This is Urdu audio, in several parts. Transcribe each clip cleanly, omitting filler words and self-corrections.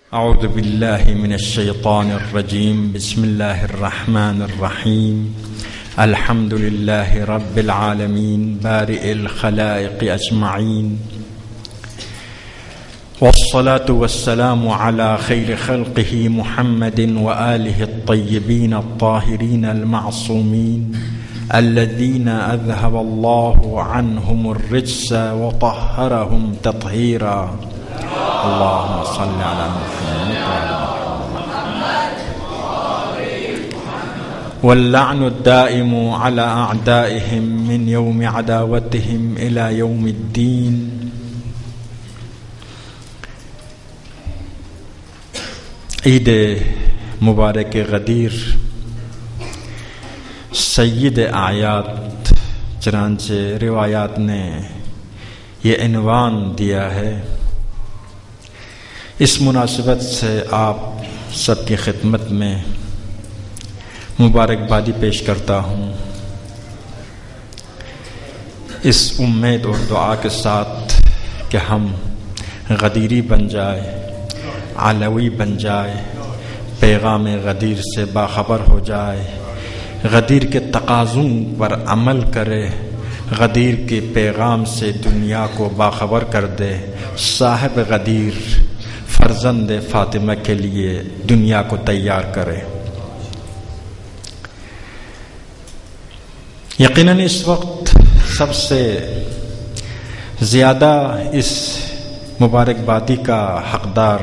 اعوذ باللہ من الشیطان الرجیم بسم اللہ الرحمن الرحیم الحمد للہ رب العالمین بارئ الخلائق اجمعین والصلاة والسلام على خیر خلقه محمد وآلہ الطیبین الطاہرین المعصومین الذین اذهب اللہ عنہم الرجس وطہرہم تطہیرا اللهم صل على محمد واللعن الدائم على أعدائهم من يوم عداوتهم إلى يوم الدين. عید مبارک غدیر سید اعیاد، چنانچہ روایات نے یہ عنوان دیا ہے. اس مناسبت سے آپ سب کی خدمت میں مبارکبادی پیش کرتا ہوں، اس امید اور دعا کے ساتھ کہ ہم غدیری بن جائے، علوی بن جائے، پیغام غدیر سے باخبر ہو جائے، غدیر کے تقاضوں پر عمل کرے، غدیر کے پیغام سے دنیا کو باخبر کر دے. صاحب غدیر فرزند فاطمہ کے لیے دنیا کو تیار کرے. یقیناً اس وقت سب سے زیادہ اس مبارکبادی کا حقدار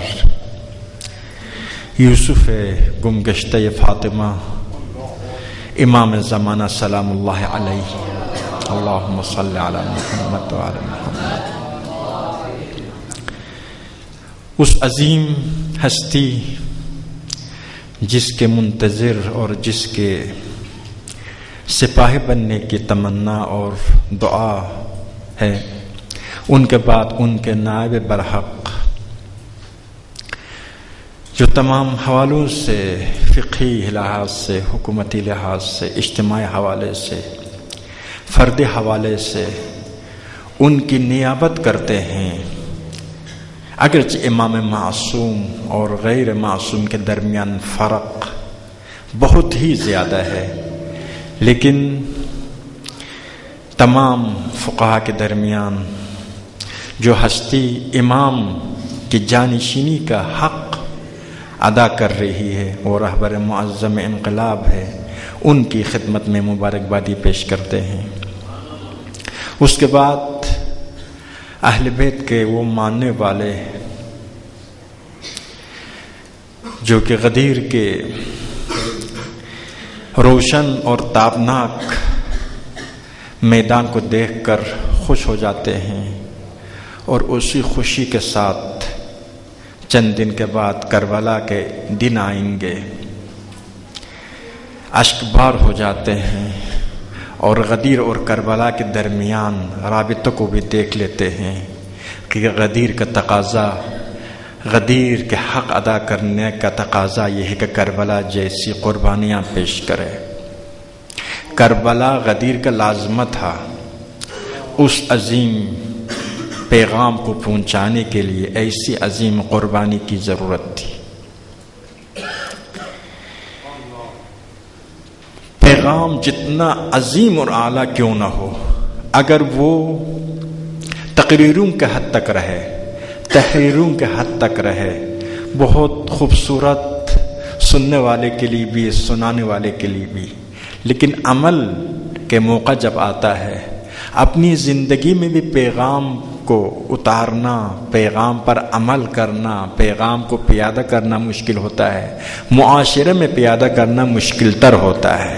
یوسف گمگشتہ فاطمہ امام زمانہ سلام اللہ علیہ. اللہم صل علی محمد وعلی محمد. اس عظیم ہستی جس کے منتظر اور جس کے سپاہی بننے کی تمنا اور دعا ہے، ان کے بعد ان کے نائب برحق جو تمام حوالوں سے، فقہی لحاظ سے، حکومتی لحاظ سے، اجتماعی حوالے سے، فردی حوالے سے ان کی نیابت کرتے ہیں. اگرچہ امام معصوم اور غیر معصوم کے درمیان فرق بہت ہی زیادہ ہے، لیکن تمام فقہا کے درمیان جو ہستی امام کی جانشینی کا حق ادا کر رہی ہے وہ رہبر معظم انقلاب ہے، ان کی خدمت میں مبارکبادی پیش کرتے ہیں. اس کے بعد اہل بیت کے وہ ماننے والے جو کہ غدیر کے روشن اور تابناک میدان کو دیکھ کر خوش ہو جاتے ہیں، اور اسی خوشی کے ساتھ چند دن کے بعد کربلا کے دن آئیں گے، اشک بار ہو جاتے ہیں اور غدیر اور کربلا کے درمیان رابطوں کو بھی دیکھ لیتے ہیں کہ غدیر کا تقاضا، غدیر کے حق ادا کرنے کا تقاضا یہ ہے کہ کربلا جیسی قربانیاں پیش کرے. کربلا غدیر کا لازمہ تھا، اس عظیم پیغام کو پہنچانے کے لیے ایسی عظیم قربانی کی ضرورت تھی. پیغام جتنا عظیم اور اعلیٰ کیوں نہ ہو، اگر وہ تقریروں کے حد تک رہے، تحریروں کے حد تک رہے، بہت خوبصورت سننے والے کے لیے بھی، سنانے والے کے لیے بھی، لیکن عمل کے موقع جب آتا ہے، اپنی زندگی میں بھی پیغام کو اتارنا، پیغام پر عمل کرنا، پیغام کو پیادہ کرنا مشکل ہوتا ہے، معاشرے میں پیادہ کرنا مشکل تر ہوتا ہے.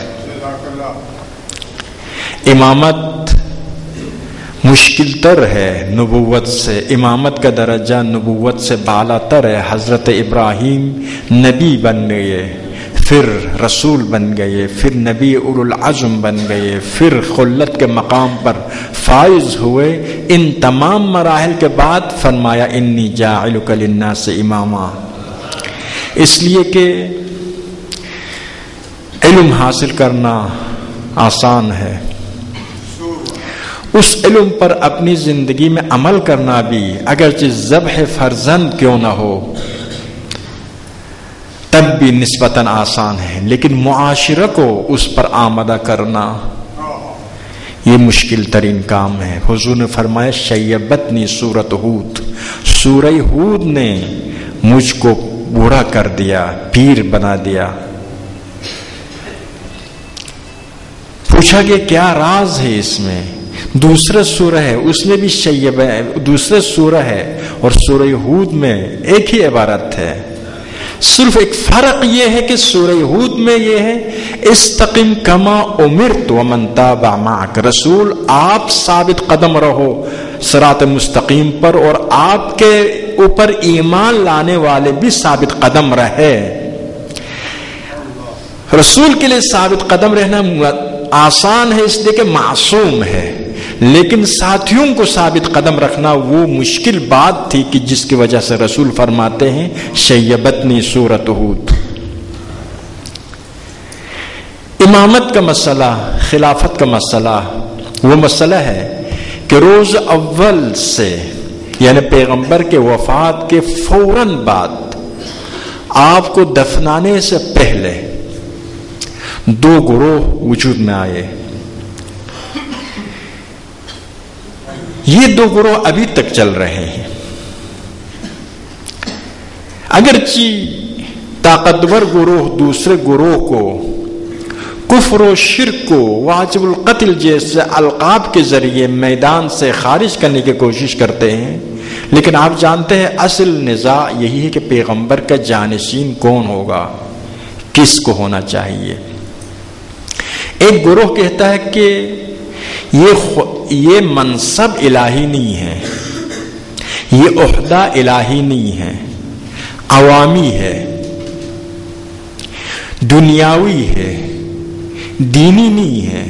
امامت مشکل تر ہے نبوت سے، امامت کا درجہ نبوت سے بالا تر ہے. حضرت ابراہیم نبی بن گئے، پھر رسول بن گئے، پھر نبی اولو العزم بن گئے، پھر خلت کے مقام پر فائز ہوئے. ان تمام مراحل کے بعد فرمایا انی جاعلک للناس اماما، اس لیے کہ علم حاصل کرنا آسان ہے، اس علم پر اپنی زندگی میں عمل کرنا بھی، اگرچہ ذبح فرزند کیوں نہ ہو، تب بھی نسبتاً آسان ہے، لیکن معاشرہ کو اس پر آمادہ کرنا یہ مشکل ترین کام ہے۔ حضور نے فرمایا شیبتنی سورۃ ہود، سورہ ہود نے مجھ کو بوڑھا کر دیا، پیر بنا دیا۔ پوچھا کہ کیا راز ہے اس میں؟ دوسرا سورہ ہے اس میں بھی شیب ہے، دوسرا سورہ ہے اور سورہ ہود میں ایک ہی عبارت ہے، صرف ایک فرق یہ ہے کہ سورہ ہود میں یہ ہے استقم کما امرت ومن تابع معک، رسول آپ ثابت قدم رہو صراط مستقیم پر، اور آپ کے اوپر ایمان لانے والے بھی ثابت قدم رہے۔ رسول کے لیے ثابت قدم رہنا آسان ہے اس لیے کہ معصوم ہے، لیکن ساتھیوں کو ثابت قدم رکھنا وہ مشکل بات تھی کہ جس کی وجہ سے رسول فرماتے ہیں شیبتنی سورۃ ہود۔ امامت کا مسئلہ، خلافت کا مسئلہ وہ مسئلہ ہے کہ روز اول سے یعنی پیغمبر کے وفات کے فوراً بعد آپ کو دفنانے سے پہلے دو گروہ وجود میں آئے۔ یہ دو گروہ ابھی تک چل رہے ہیں، اگرچہ طاقتور گروہ دوسرے گروہ کو کفر و شرک کو واجب القتل جیسے القاب کے ذریعے میدان سے خارج کرنے کی کوشش کرتے ہیں، لیکن آپ جانتے ہیں اصل نزاع یہی ہے کہ پیغمبر کا جانشین کون ہوگا، کس کو ہونا چاہیے۔ ایک گروہ کہتا ہے کہ یہ منصب الہی نہیں ہے، یہ عہدہ الہی نہیں ہے، عوامی ہے، دنیاوی ہے، دینی نہیں ہے،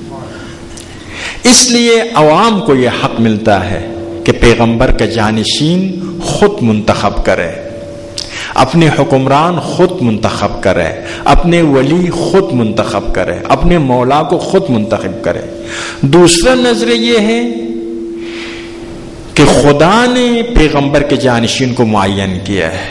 اس لیے عوام کو یہ حق ملتا ہے کہ پیغمبر کا جانشین خود منتخب کرے، اپنے حکمران خود منتخب کرے، اپنے ولی خود منتخب کرے، اپنے مولا کو خود منتخب کرے۔ دوسرا نظریہ یہ ہے کہ خدا نے پیغمبر کے جانشین کو معین کیا ہے،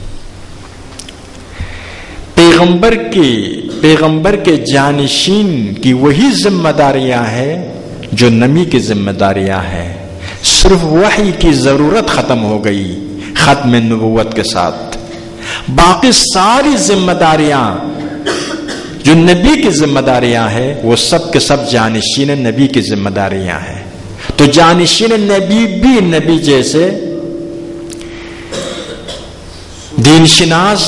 پیغمبر کے جانشین کی وہی ذمہ داریاں ہیں جو نبی کی ذمہ داریاں ہیں، صرف وحی کی ضرورت ختم ہو گئی ختم نبوت کے ساتھ، باقی ساری ذمہ داریاں جو نبی کی ذمہ داریاں ہیں وہ سب کے سب جانشین نبی کی ذمہ داریاں ہیں۔ تو جانشین نبی بھی نبی جیسے دین شناس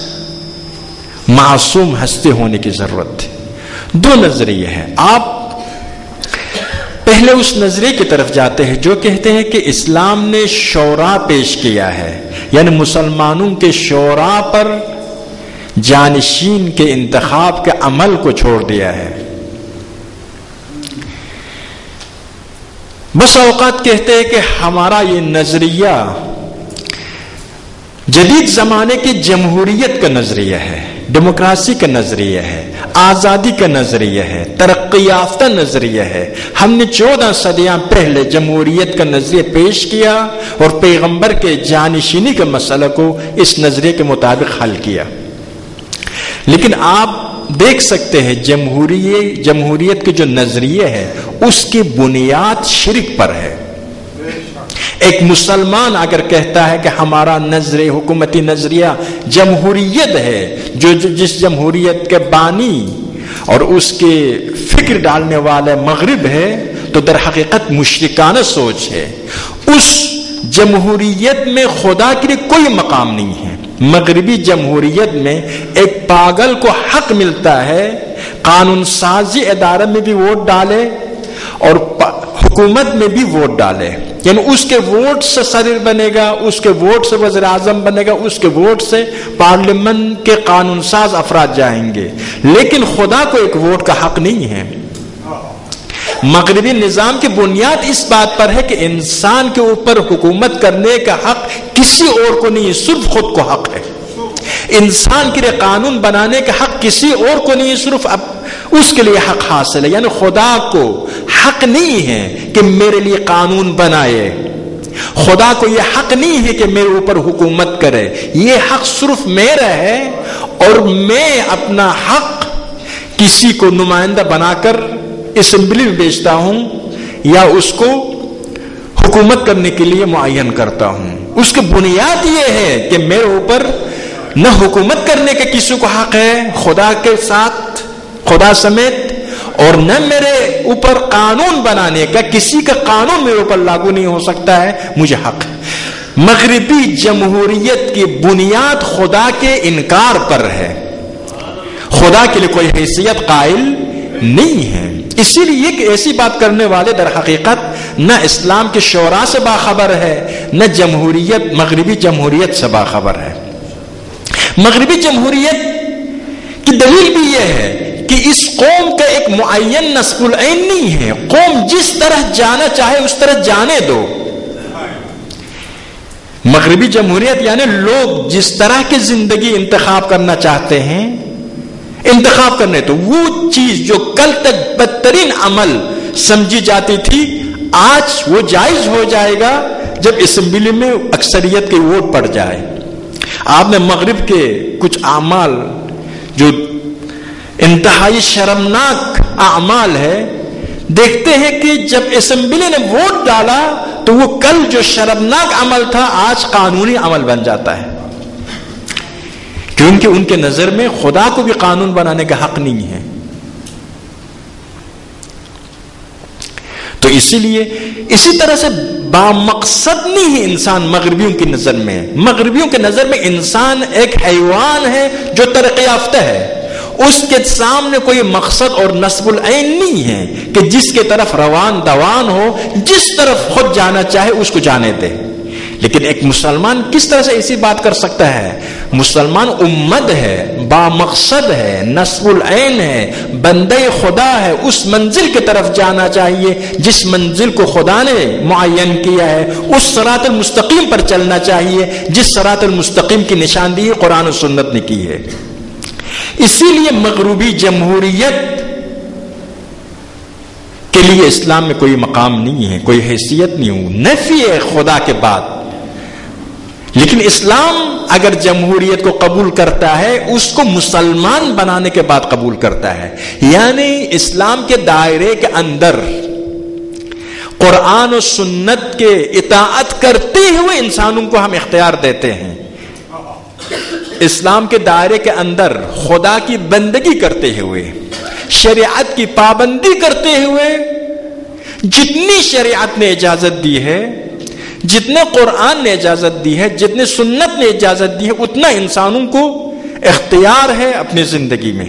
معصوم ہستے ہونے کی ضرورت ہے۔ دو نظریے ہیں، آپ پہلے اس نظریے کی طرف جاتے ہیں جو کہتے ہیں کہ اسلام نے شورا پیش کیا ہے، یعنی مسلمانوں کے شورا پر جانشین کے انتخاب کے عمل کو چھوڑ دیا ہے۔ بس اوقات کہتے ہیں کہ ہمارا یہ نظریہ جدید زمانے کی جمہوریت کا نظریہ ہے، ڈیموکریسی کا نظریہ ہے، آزادی کا نظریہ ہے، ترقی یافتہ نظریہ ہے۔ ہم نے 14 صدیاں پہلے جمہوریت کا نظریہ پیش کیا اور پیغمبر کے جانشینی کے مسئلہ کو اس نظریے کے مطابق حل کیا، لیکن آپ دیکھ سکتے ہیں جمہوریت کے جو نظریہ ہے اس کی بنیاد شرک پر ہے۔ ایک مسلمان اگر کہتا ہے کہ ہمارا نظریہ حکومتی نظریہ جمہوریت ہے، جس جمہوریت کے بانی اور اس کے فکر ڈالنے والے مغرب ہے، تو در حقیقت مشرکانہ سوچ ہے۔ اس جمہوریت میں خدا کے لیے کوئی مقام نہیں ہے۔ مغربی جمہوریت میں ایک پاگل کو حق ملتا ہے قانون سازی ادارے میں بھی ووٹ ڈالے اور حکومت میں بھی ووٹ ڈالے، یعنی اس کے ووٹ سے صدر بنے گا، اس کے ووٹ سے وزیر اعظم بنے گا، اس کے ووٹ سے پارلیمنٹ کے قانون ساز افراد جائیں گے، لیکن خدا کو ایک ووٹ کا حق نہیں ہے۔ مغربی نظام کی بنیاد اس بات پر ہے کہ انسان کے اوپر حکومت کرنے کا حق کسی اور کو نہیں، صرف خود کو حق ہے۔ انسان کے لیے قانون بنانے کا حق کسی اور کو نہیں، صرف اس کے لیے حق حاصل ہے، یعنی خدا کو حق نہیں ہے کہ میرے لیے قانون بنائے، خدا کو یہ حق نہیں ہے کہ میرے اوپر حکومت کرے، یہ حق صرف میرا ہے، اور میں اپنا حق کسی کو نمائندہ بنا کر اسمبلی میں بھیجتا ہوں یا اس کو حکومت کرنے کے لیے معین کرتا ہوں۔ اس کی بنیاد یہ ہے کہ میرے اوپر نہ حکومت کرنے کا کسی کو حق ہے خدا کے ساتھ، خدا سمیت، اور نہ میرے اوپر قانون بنانے کا، کسی کا قانون میرے اوپر لاگو نہیں ہو سکتا ہے، مجھے حق ہے۔ مغربی جمہوریت کی بنیاد خدا کے انکار پر ہے، خدا کے لیے کوئی حیثیت قائل نہیں ہے۔ اسی لیے کہ ایسی بات کرنے والے در حقیقت نہ اسلام کے شورا سے باخبر ہے، نہ جمہوریت، مغربی جمہوریت سے باخبر ہے۔ مغربی جمہوریت کی دلیل بھی یہ ہے کہ اس قوم کا ایک معین نصب العین نہیں ہے، قوم جس طرح جانا چاہے اس طرح جانے دو۔ مغربی جمہوریت یعنی لوگ جس طرح کی زندگی انتخاب کرنا چاہتے ہیں انتخاب کرنے تو وہ چیز جو کل تک بدترین عمل سمجھی جاتی تھی آج وہ جائز ہو جائے گا جب اسمبلی میں اکثریت کی ووٹ پڑ جائے۔ آپ نے مغرب کے کچھ اعمال جو انتہائی شرمناک اعمال ہے دیکھتے ہیں کہ جب اسمبلی نے ووٹ ڈالا تو وہ کل جو شرمناک عمل تھا آج قانونی عمل بن جاتا ہے، کیونکہ ان کے نظر میں خدا کو بھی قانون بنانے کا حق نہیں ہے۔ تو اسی لیے اسی طرح سے بامقصد نہیں ہے انسان مغربیوں کی نظر میں۔ مغربیوں کے نظر میں انسان ایک حیوان ہے جو ترقی یافتہ ہے، اس کے سامنے کوئی مقصد اور نصب العین نہیں ہے کہ جس کے طرف روان دوان ہو، جس طرف خود جانا چاہے اس کو جانے دے۔ لیکن ایک مسلمان کس طرح سے ایسی بات کر سکتا ہے؟ مسلمان امت ہے، بامقصد ہے، نصب العین ہے، بندے خدا ہے، اس منزل کی طرف جانا چاہیے جس منزل کو خدا نے معین کیا ہے، اس صراط المستقیم پر چلنا چاہیے جس صراط المستقیم کی نشاندہی قرآن و سنت نے کی ہے۔ اسی لیے مغربی جمہوریت کے لیے اسلام میں کوئی مقام نہیں ہے، کوئی حیثیت نہیں ہو، نفی ہے خدا کے بعد۔ لیکن اسلام اگر جمہوریت کو قبول کرتا ہے اس کو مسلمان بنانے کے بعد قبول کرتا ہے، یعنی اسلام کے دائرے کے اندر قرآن و سنت کے اطاعت کرتے ہوئے انسانوں کو ہم اختیار دیتے ہیں۔ اسلام کے دائرے کے اندر خدا کی بندگی کرتے ہوئے، شریعت کی پابندی کرتے ہوئے، جتنی شریعت نے اجازت دی ہے، جتنے قرآن نے اجازت دی ہے، جتنے سنت نے اجازت دی ہے، اتنا انسانوں کو اختیار ہے اپنی زندگی میں۔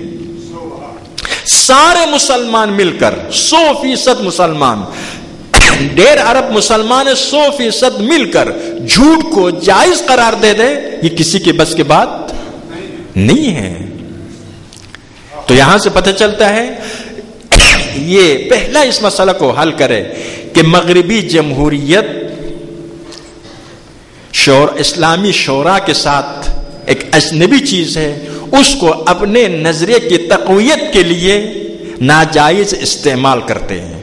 سارے مسلمان مل کر 100% مسلمان، 1.5 ارب مسلمان 100% مل کر جھوٹ کو جائز قرار دے دے، یہ کسی کے بس کی بات نہیں ہے۔ تو یہاں سے پتہ چلتا ہے یہ پہلا اس مسئلہ کو حل کرے کہ مغربی جمہوریت اسلامی شورا کے ساتھ ایک اجنبی چیز ہے، اس کو اپنے نظریے کی تقویت کے لیے ناجائز استعمال کرتے ہیں۔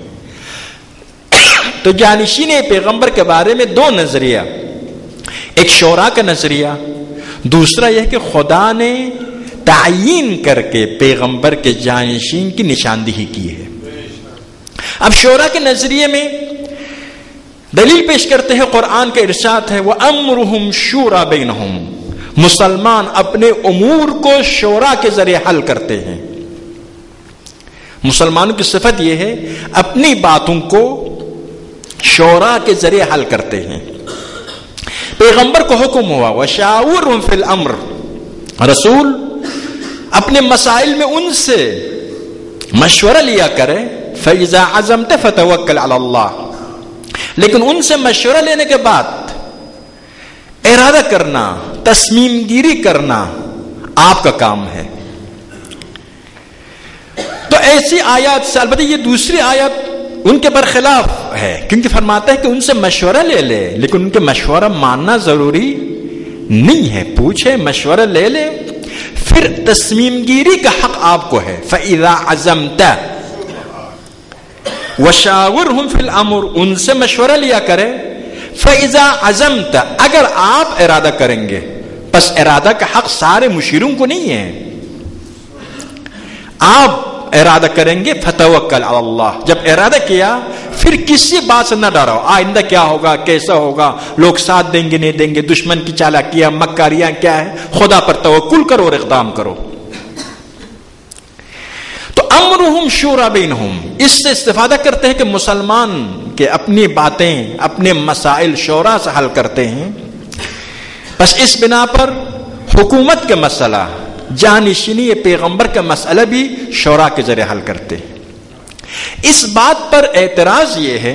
تو جانشین پیغمبر کے بارے میں 2 نظریہ، ایک شورا کا نظریہ، دوسرا یہ کہ خدا نے تعیین کر کے پیغمبر کے جانشین کی نشاندہی کی ہے۔ اب شورا کے نظریے میں دلیل پیش کرتے ہیں، قرآن کا ارشاد ہے وَأَمْرُهُمْ شُورَى بَيْنَهُمْ، مسلمان اپنے امور کو شورا کے ذریعے حل کرتے ہیں۔ مسلمانوں کی صفت یہ ہے اپنی باتوں کو شورا کے ذریعے حل کرتے ہیں۔ پیغمبر کو حکم ہوا وَشَاوِرْهُمْ فِي الْأَمْرِ، رسول اپنے مسائل میں ان سے مشورہ لیا کرے، فَإِذَا عَزَمْتَ فَتَوَكَّلْ عَلَى اللَّهِ، لیکن ان سے مشورہ لینے کے بعد ارادہ کرنا، تصمیم گیری کرنا آپ کا کام ہے۔ تو ایسی آیات سے، البتہ یہ دوسری آیات ان کے برخلاف ہے، کیونکہ فرماتا ہے کہ ان سے مشورہ لے لے، لیکن ان کے مشورہ ماننا ضروری نہیں ہے، پوچھے، مشورہ لے لے، پھر تصمیم گیری کا حق آپ کو ہے۔ فَإِذَا عَزَمْتَ وَشَاوِرْهُمْ فِي الْأَمْرِ، ان سے مشورہ لیا کرے، فَإِذَا عَزَمْتَ اگر آپ ارادہ کریں گے، پس ارادہ کا حق سارے مشیروں کو نہیں ہے، آپ ارادہ کریں گے فَتَوَكَّلْ عَلَى اللَّهِ، جب ارادہ کیا پھر کسی بات سے نہ ڈرو، آئندہ کیا ہوگا، کیسا ہوگا، لوگ ساتھ دیں گے نہیں دیں گے، دشمن کی چالاکیاں مکاریاں کیا ہے، خدا پر توکل کرو اور اقدام کرو۔ تو امرہم شورا بینہم، اس سے استفادہ کرتے ہیں کہ مسلمان کے اپنی باتیں اپنے مسائل شورا سے حل کرتے ہیں، بس اس بنا پر حکومت کا مسئلہ، جانشینی پیغمبر کا مسئلہ بھی شورا کے ذریعے حل کرتے ہیں۔ اس بات پر اعتراض یہ ہے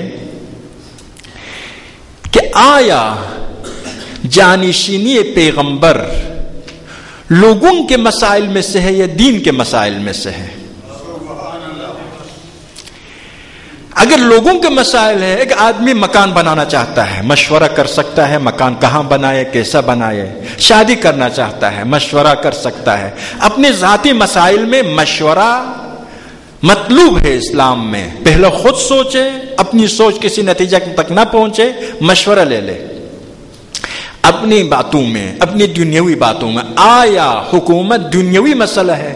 کہ آیا جانشینی پیغمبر لوگوں کے مسائل میں سے ہے یا دین کے مسائل میں سے ہے؟ اگر لوگوں کے مسائل ہے، ایک آدمی مکان بنانا چاہتا ہے، مشورہ کر سکتا ہے مکان کہاں بنائے، کیسا بنائے، شادی کرنا چاہتا ہے مشورہ کر سکتا ہے، اپنے ذاتی مسائل میں مشورہ مطلوب ہے اسلام میں، پہلے خود سوچے، اپنی سوچ کسی نتیجہ تک نہ پہنچے، مشورہ لے لے اپنی باتوں میں، اپنی دنیاوی باتوں میں۔ آیا حکومت دنیاوی مسئلہ ہے؟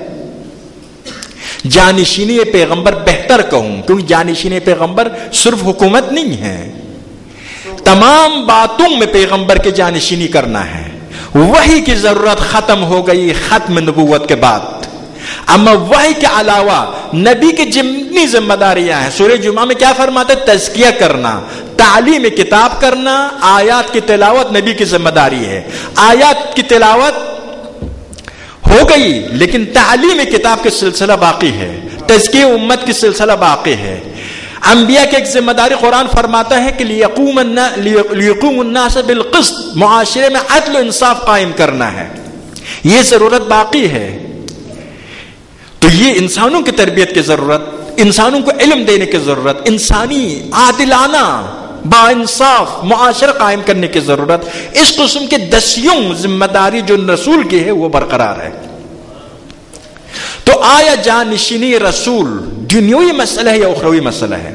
جانشینی پیغمبر بہتر کہوں، کیونکہ جانشینی پیغمبر صرف حکومت نہیں ہے، تمام باتوں میں پیغمبر کے جانشینی کرنا ہے۔ وحی کی ضرورت ختم ہو گئی ختم نبوت کے بعد، اما وحی کے علاوہ نبی کی جتنی ذمہ داریاں ہیں، سورہ جمعہ میں کیا فرماتا ہے؟ تزکیہ کرنا، تعلیم کتاب کرنا، آیات کی تلاوت نبی کی ذمہ داری ہے۔ آیات کی تلاوت ہو گئی لیکن تعلیم کتاب کے سلسلہ باقی ہے، تزکیہ امت کی سلسلہ باقی ہے۔ انبیاء کی ایک ذمہ داری قرآن فرماتا ہے کہ لیقوم الناس بالقسط، معاشرے میں عدل و انصاف قائم کرنا ہے، یہ ضرورت باقی ہے۔ تو یہ انسانوں کی تربیت کی ضرورت، انسانوں کو علم دینے کی ضرورت، انسانی عادلانہ با انصاف معاشرہ قائم کرنے کی ضرورت، اس قسم کے دسیوں ذمہ داری جو رسول کی ہے وہ برقرار ہے۔ تو آیا جانشینی رسول دنیوی مسئلہ ہے یا اخروی مسئلہ ہے؟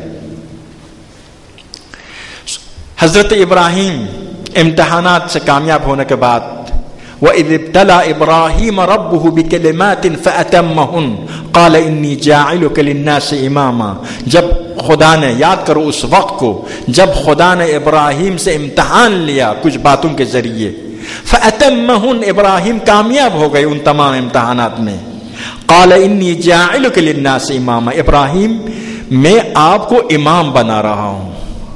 حضرت ابراہیم امتحانات سے کامیاب ہونے کے بعد وَإِذِ ابْتَلَى إِبْرَاهِيمَ رَبُّهُ بِكَلِمَاتٍ فَأَتَمَّهُنَّ قَالَ إِنِّي جَاعِلُكَ لِلنَّاسِ إِمَامًا، جب خدا نے، یاد کرو اس وقت کو جب خدا نے ابراہیم سے امتحان لیا کچھ باتوں کے ذریعے، فَأَتَمَّهُنَّ ابراہیم کامیاب ہو گئے ان تمام امتحانات میں، قَالَ إِنِّي جَاعِلُكَ لِلنَّاسِ إِمَامًا، ابراہیم میں آپ کو امام بنا رہا ہوں۔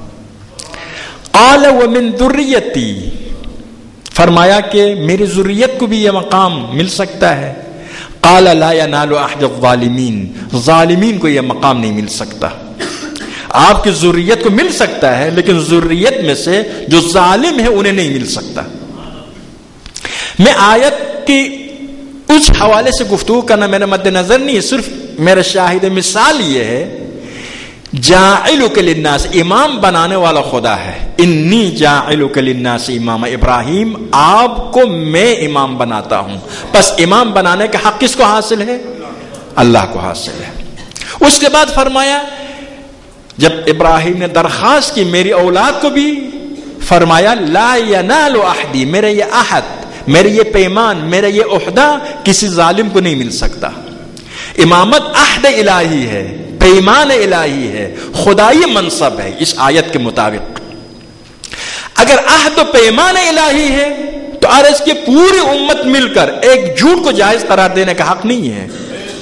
قَالَ وَمِن ذُرِّيَّتِي، فرمایا کہ میری ذریت کو بھی یہ مقام مل سکتا ہے۔ قال لا ينال احد الظالمین، ظالمین کو یہ مقام نہیں مل سکتا۔ آپ کی ذریت کو مل سکتا ہے لیکن ذریت میں سے جو ظالم ہے انہیں نہیں مل سکتا۔ میں آیت کی اس حوالے سے گفتگو کرنا میرے مد نظر نہیں ہے، صرف میرا شاہد مثال یہ ہے، جاعلک للناس، امام بنانے والا خدا ہے۔ انی جاعلک للناس اماما، ابراہیم آپ کو میں امام بناتا ہوں۔ پس امام بنانے کا حق کس کو حاصل ہے؟ اللہ کو حاصل ہے۔ اس کے بعد فرمایا جب ابراہیم نے درخواست کی میری اولاد کو بھی، فرمایا لا ینال احدی، میرا یہ عہد، میرا یہ پیمان، میرا یہ عہدہ کسی ظالم کو نہیں مل سکتا۔ امامت عہد الہی ہے، پیمان الہی ہے، خدائی منصب ہے اس آیت کے مطابق۔ اگر عہد و پیمان الہی ہے تو عرض کی پوری امت مل کر ایک جھوٹ کو جائز قرار دینے کا حق نہیں ہے۔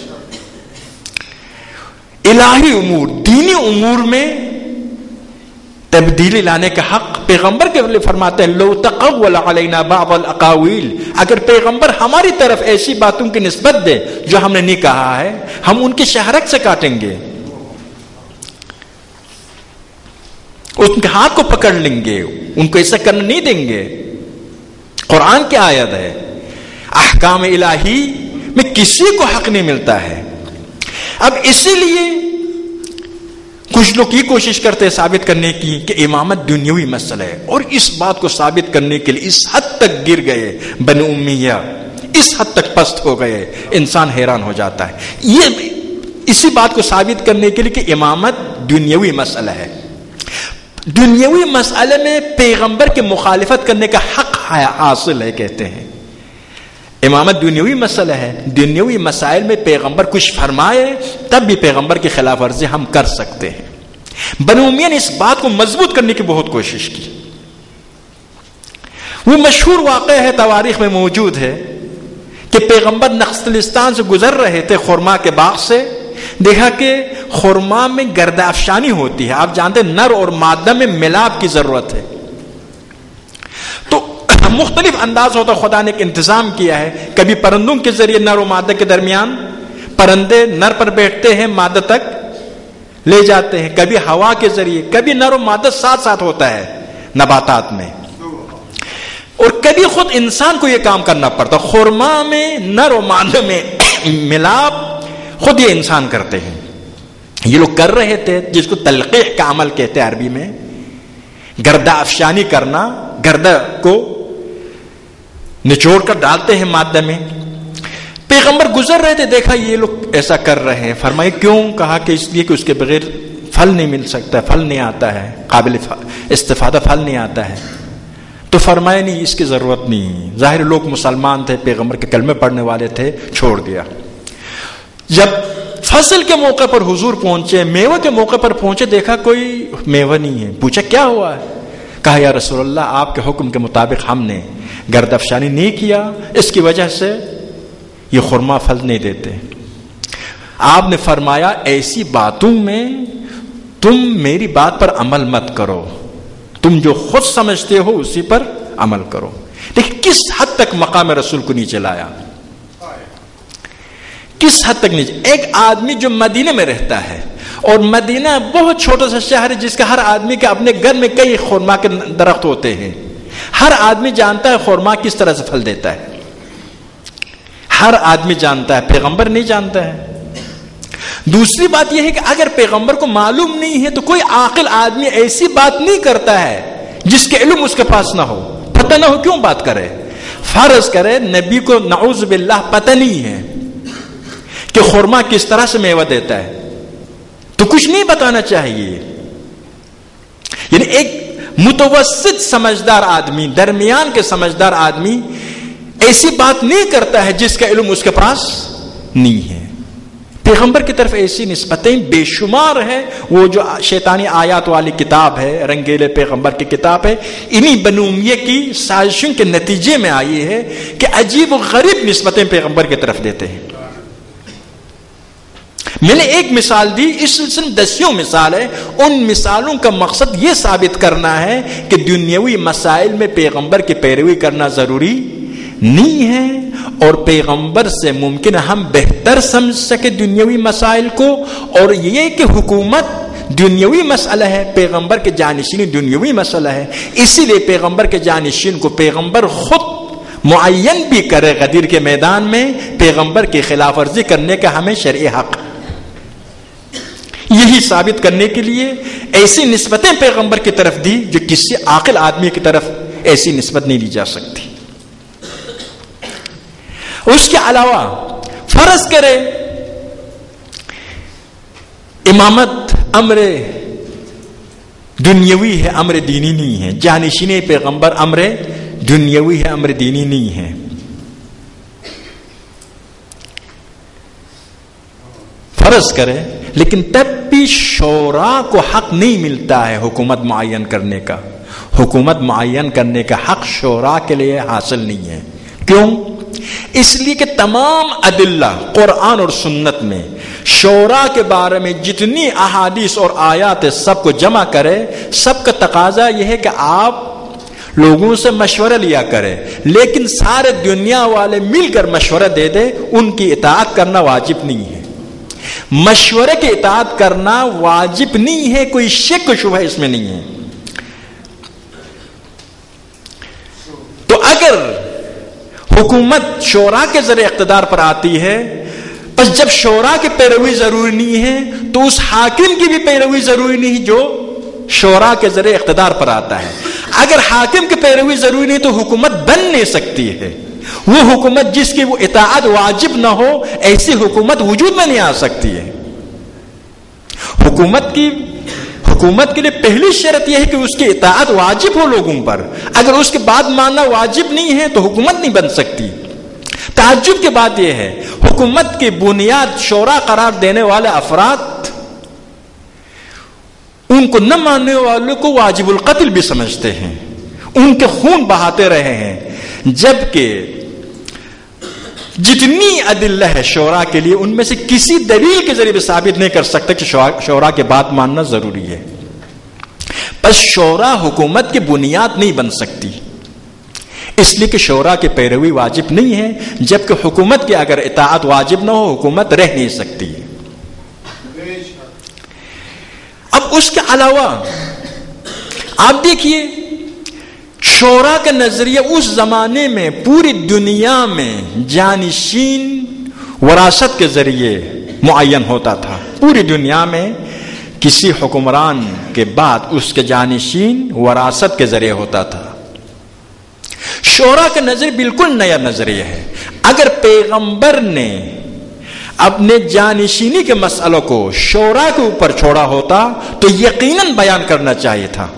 الہی امور، دینی امور میں تبدیلی لانے کا حق پیغمبر کے لیے فرماتے ہیں لو تقول علینا بعض الاقاویل، اگر پیغمبر ہماری طرف ایسی باتوں کی نسبت دے جو ہم نے نہیں کہا ہے، ہم ان کے شہرک سے کاٹیں گے، ان کے ہاتھ کو پکڑ لیں گے، ان کو ایسا کرنے نہیں دیں گے۔ قرآن کی آیت ہے، احکام الہی میں کسی کو حق نہیں ملتا ہے۔ اب اسی لیے کچھ لوگ یہ کوشش کرتے ہیں ثابت کرنے کی کہ امامت دنیاوی مسئلہ ہے، اور اس بات کو ثابت کرنے کے لیے اس حد تک گر گئے بنو امیہ، اس حد تک پست ہو گئے، انسان حیران ہو جاتا ہے یہ اسی بات کو ثابت کرنے کے لیے کہ امامت دنیاوی مسئلہ ہے۔ دنیاوی مسئلے میں پیغمبر کی مخالفت کرنے کا حق حاصل ہے. کہتے ہیں امامت دنیاوی مسئلہ ہے, دنیاوی مسائل میں پیغمبر کچھ فرمائے تب بھی پیغمبر کی خلاف ورزی ہم کر سکتے ہیں. بنو امیہ نے اس بات کو مضبوط کرنے کی بہت کوشش کی. وہ مشہور واقعہ ہے, تواریخ میں موجود ہے کہ پیغمبر نخلستان سے گزر رہے تھے خرما کے باغ سے, دیکھا کہ خرما میں گرد افشانی ہوتی ہے. آپ جانتے ہیں نر اور مادہ میں ملاپ کی ضرورت ہے, تو مختلف انداز ہوتا. خدا نے ایک انتظام کیا ہے, کبھی پرندوں کے ذریعے نر و مادہ کے درمیان پرندے نر پر بیٹھتے ہیں, مادہ تک لے جاتے ہیں, کبھی ہوا کے ذریعے, کبھی نر و مادہ ساتھ ساتھ ہوتا ہے نباتات میں, اور کبھی خود انسان کو یہ کام کرنا پڑتا. خرما میں نر و مادہ میں ملاپ خود یہ انسان کرتے ہیں. یہ لوگ کر رہے تھے جس کو تلقیح کا عمل کہتے ہیں عربی میں, گردہ افشانی کرنا, گردہ کو نچوڑ کر ڈالتے ہیں مادہ میں. پیغمبر گزر رہے تھے, دیکھا یہ لوگ ایسا کر رہے ہیں. فرمائے کیوں؟ کہا کہ اس لیے کہ اس کے بغیر پھل نہیں مل سکتا, پھل نہیں آتا ہے, قابل استفادہ پھل نہیں آتا ہے. تو فرمایا نہیں, اس کی ضرورت نہیں. ظاہر لوگ مسلمان تھے, پیغمبر کے کلمے پڑھنے والے تھے, چھوڑ دیا. جب فصل کے موقع پر حضور پہنچے, میوے کے موقع پر پہنچے, دیکھا کوئی میوہ نہیں ہے. پوچھا کیا ہوا ہے؟ کہا یا رسول اللہ, آپ کے حکم کے مطابق ہم نے گرد افشانی نہیں کیا, اس کی وجہ سے یہ خرما پھل نہیں دیتے. آپ نے فرمایا ایسی باتوں میں تم میری بات پر عمل مت کرو, تم جو خود سمجھتے ہو اسی پر عمل کرو. لیکن کس حد تک مقام رسول کو نیچے لایا, کس حد تک نیچے. ایک آدمی جو مدینہ میں رہتا ہے, اور مدینہ بہت چھوٹا سا شہر ہے جس کا ہر آدمی کے اپنے گھر میں کئی خرما کے درخت ہوتے ہیں. ہر آدمی جانتا ہے خرما کس طرح سے پھل دیتا ہے, ہر آدمی جانتا ہے, پیغمبر نہیں جانتا ہے. دوسری بات یہ ہے کہ اگر پیغمبر کو معلوم نہیں ہے تو کوئی عاقل آدمی ایسی بات نہیں کرتا ہے جس کے علم اس کے پاس نہ ہو, پتہ نہ ہو, کیوں بات کرے. فرض کرے نبی کو نعوذ باللہ پتہ نہیں ہے کہ خرما کس طرح سے میوہ دیتا ہے, تو کچھ نہیں بتانا چاہیے. یعنی ایک متوسط سمجھدار آدمی, درمیان کے سمجھدار آدمی ایسی بات نہیں کرتا ہے جس کا علم اس کے پاس نہیں ہے. پیغمبر کی طرف ایسی نسبتیں بے شمار ہے. وہ جو شیطانی آیات والی کتاب ہے, رنگیلے پیغمبر کی کتاب ہے, انہی بنو امیہ کی سازشوں کے نتیجے میں آئی ہے کہ عجیب و غریب نسبتیں پیغمبر کی طرف دیتے ہیں. میں نے ایک مثال دی, اس سلسلے میں دسیوں مثال ہے. ان مثالوں کا مقصد یہ ثابت کرنا ہے کہ دنیاوی مسائل میں پیغمبر کی پیروی کرنا ضروری نہیں ہے, اور پیغمبر سے ممکن ہم بہتر سمجھ سکے دنیاوی مسائل کو. اور یہ کہ حکومت دنیاوی مسئلہ ہے, پیغمبر کے جانشینی دنیاوی مسئلہ ہے, اسی لیے پیغمبر کے جانشین کو پیغمبر خود معین بھی کرے غدیر کے میدان میں, پیغمبر کی خلاف ورزی کرنے کا ہمیں شرعی حق. یہی ثابت کرنے کے لیے ایسی نسبتیں پیغمبر کی طرف دی جو کسی عاقل آدمی کی طرف ایسی نسبت نہیں دی جا سکتی. اس کے علاوہ فرض کرے امامت امر دنیاوی ہے, امر دینی نہیں ہے. جانشین پیغمبر امر دنیاوی ہے, امر دینی نہیں ہے. فرض کرے, لیکن تب بھی شورا کو حق نہیں ملتا ہے حکومت معین کرنے کا. حکومت معین کرنے کا حق شورا کے لیے حاصل نہیں ہے. کیوں؟ اس لیے کہ تمام ادلہ قرآن اور سنت میں شورا کے بارے میں جتنی احادیث اور آیات سب کو جمع کرے, سب کا تقاضا یہ ہے کہ آپ لوگوں سے مشورہ لیا کرے, لیکن سارے دنیا والے مل کر مشورہ دے دے, ان کی اطاعت کرنا واجب نہیں ہے. مشورے کی اطاعت کرنا واجب نہیں ہے, کوئی شک و شبہ اس میں نہیں ہے. تو اگر حکومت شورا کے ذریعے اقتدار پر آتی ہے, بس جب شورا کی پیروی ضروری نہیں ہے تو اس حاکم کی بھی پیروی ضروری نہیں جو شورا کے ذریعے اقتدار پر آتا ہے. اگر حاکم کی پیروی ضروری نہیں تو حکومت بن نہیں سکتی ہے. وہ حکومت جس کی وہ اطاعت واجب نہ ہو, ایسی حکومت وجود میں نہیں آ سکتی ہے. حکومت کے لیے پہلی شرط یہ ہے کہ اس کی اطاعت واجب ہو لوگوں پر. اگر اس کے بعد ماننا واجب نہیں ہے تو حکومت نہیں بن سکتی. تعجب کی بات یہ ہے حکومت کی بنیاد شورا قرار دینے والے افراد ان کو نہ ماننے والوں کو واجب القتل بھی سمجھتے ہیں, ان کے خون بہاتے رہے ہیں, جبکہ جتنی ادلہ ہے شورا کے لیے ان میں سے کسی دلیل کے ذریعے بھی ثابت نہیں کر سکتا کہ شورا کے بعد ماننا ضروری ہے. بس شورا حکومت کی بنیاد نہیں بن سکتی, اس لیے کہ شورا کی پیروی واجب نہیں ہے, جبکہ حکومت کی اگر اطاعت واجب نہ ہو حکومت رہ نہیں سکتی. اب اس کے علاوہ آپ دیکھیے شورا کا نظریہ اس زمانے میں پوری دنیا میں جانشین وراثت کے ذریعے معین ہوتا تھا. پوری دنیا میں کسی حکمران کے بعد اس کے جانشین وراثت کے ذریعے ہوتا تھا. شورا کا نظریہ بالکل نیا نظریہ ہے. اگر پیغمبر نے اپنے جانشینی کے مسئلوں کو شورا کے اوپر چھوڑا ہوتا تو یقیناً بیان کرنا چاہیے تھا,